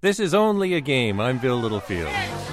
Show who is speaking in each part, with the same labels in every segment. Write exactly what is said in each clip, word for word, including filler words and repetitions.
Speaker 1: This is Only a Game. I'm Bill Littlefield.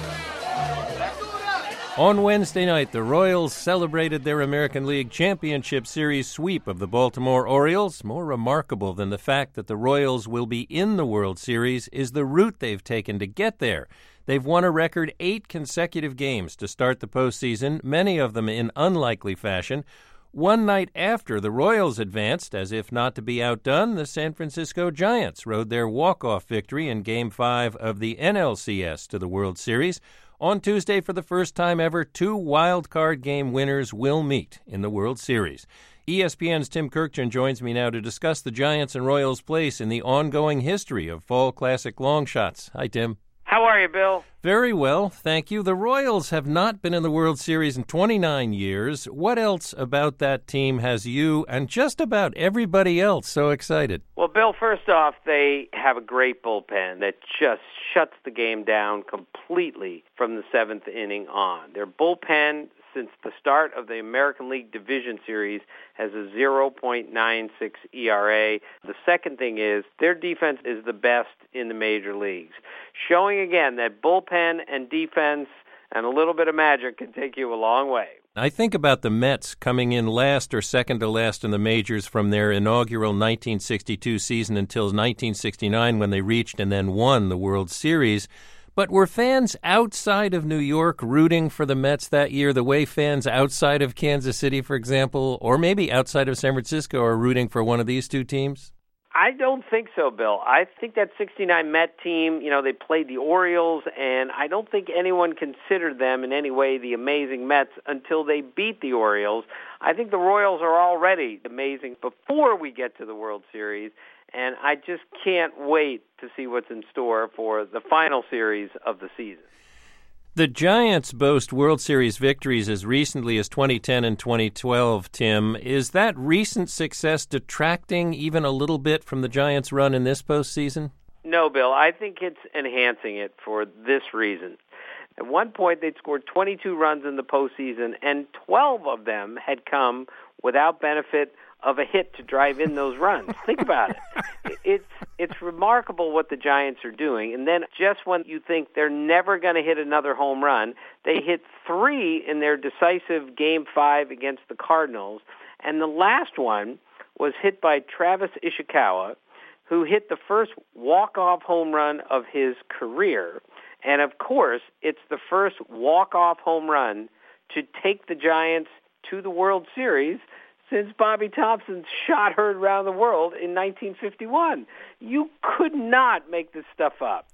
Speaker 1: On Wednesday night, the Royals celebrated their American League Championship Series sweep of the Baltimore Orioles. More remarkable than the fact that the Royals will be in the World Series is the route they've taken to get there. They've won a record eight consecutive games to start the postseason, many of them in unlikely fashion. One night after the Royals advanced, as if not to be outdone, the San Francisco Giants rode their walk-off victory in Game five of the N L C S to the World Series. On Tuesday, for the first time ever, two wild-card game winners will meet in the World Series. E S P N's Tim Kurkjian joins me now to discuss the Giants' and Royals' place in the ongoing history of Fall Classic long shots. Hi, Tim.
Speaker 2: How are you, Bill?
Speaker 1: Very well, thank you. The Royals have not been in the World Series in twenty-nine years. What else about that team has you and just about everybody else so excited?
Speaker 2: Well, Bill, first off, they have a great bullpen that just shuts the game down completely from the seventh inning on. Their bullpen, since the start of the American League Division Series, has a zero point nine six E R A. The second thing is their defense is the best in the major leagues, showing again that bullpen and defense and a little bit of magic can take you a long way.
Speaker 1: I think about the Mets coming in last or second to last in the majors from their inaugural nineteen sixty-two season until nineteen sixty-nine when they reached and then won the World Series. But were fans outside of New York rooting for the Mets that year the way fans outside of Kansas City, for example, or maybe outside of San Francisco are rooting for one of these two teams?
Speaker 2: I don't think so, Bill. I think that sixty-nine Met team, you know, they played the Orioles, and I don't think anyone considered them in any way the amazing Mets until they beat the Orioles. I think the Royals are already amazing before we get to the World Series, and I just can't wait to see what's in store for the final series of the season.
Speaker 1: The Giants boast World Series victories as recently as twenty ten and twenty twelve, Tim. Is that recent success detracting even a little bit from the Giants' run in this postseason?
Speaker 2: No, Bill. I think it's enhancing it for this reason. At one point, they'd scored twenty-two runs in the postseason, and twelve of them had come without benefit of a hit to drive in those runs. Think about it. It's it's remarkable what the Giants are doing. And then just when you think they're never going to hit another home run, they hit three in their decisive Game five against the Cardinals. And the last one was hit by Travis Ishikawa, who hit the first walk-off home run of his career. And, of course, it's the first walk-off home run to take the Giants to the World Series since Bobby Thompson's shot heard around the world in nineteen fifty-one. You could not make this stuff up.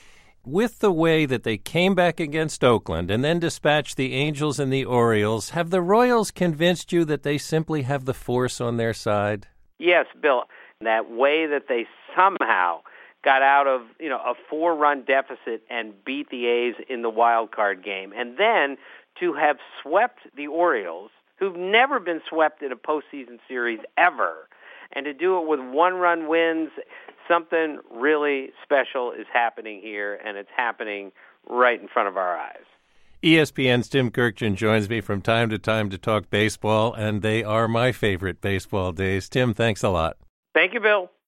Speaker 1: With the way that they came back against Oakland and then dispatched the Angels and the Orioles, have the Royals convinced you that they simply have the force on their side?
Speaker 2: Yes, Bill. That way that they somehow got out of, you know, a four-run deficit and beat the A's in the wild card game. And then to have swept the Orioles, who've never been swept in a postseason series ever, and to do it with one-run wins, something really special is happening here, and it's happening right in front of our eyes.
Speaker 1: E S P N's Tim Kurkjian joins me from time to time to talk baseball, and they are my favorite baseball days. Tim, thanks a lot.
Speaker 2: Thank you, Bill.